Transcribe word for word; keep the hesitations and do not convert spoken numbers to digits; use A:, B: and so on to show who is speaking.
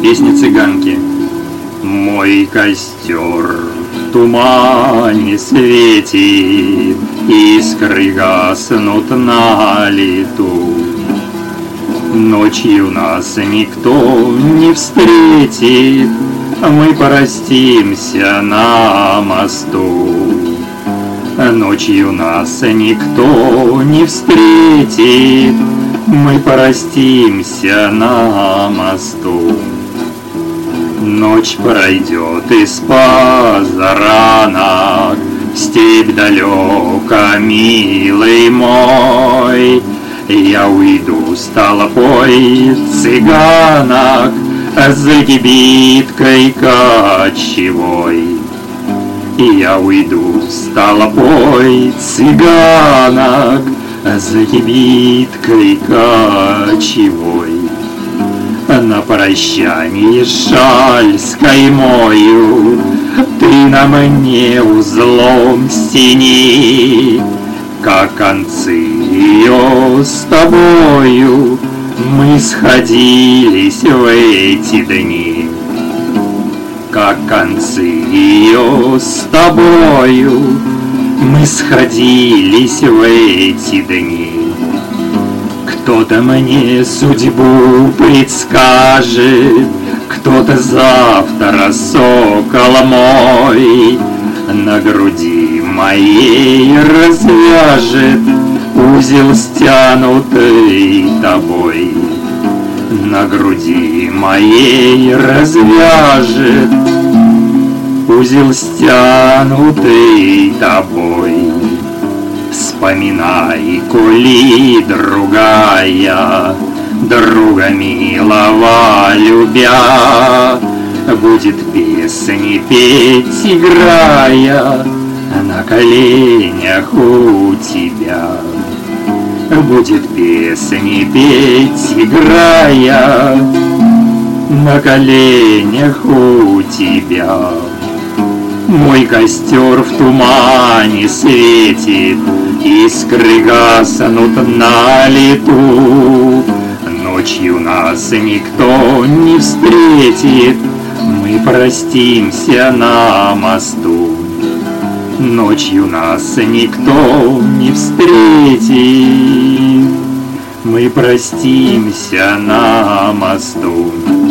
A: Песня цыганки. Мой костер в тумане светит, искры гаснут на лету. Ночью нас никто не встретит, мы простимся на мосту. Ночью нас никто не встретит, мы простимся на мосту. Ночь пройдет из позаранок, степь далека, милый мой. Я уйду с толпой цыганок за кибиткой кочевой. Я уйду с толпой цыганок за кибиткой кочевой. На прощанье шаль с каймою ты на мне узлом стяни, как концы ее с тобою мы сходились в эти дни. Как концы ее с тобою мы сходились в эти дни. Кто-то мне судьбу предскажет, кто-то завтра сокол мой на груди моей развяжет узел, стянутый тобой. На груди моей развяжет узел, стянутый тобой. Вспоминай, коли другая, друга милого любя, будет песни петь, играя на коленях у тебя. Будет песни петь, играя на коленях у тебя. Мой костер в тумане светит, искры гаснут на лету. Ночью нас никто не встретит, мы простимся на мосту. Ночью нас никто не встретит, мы простимся на мосту.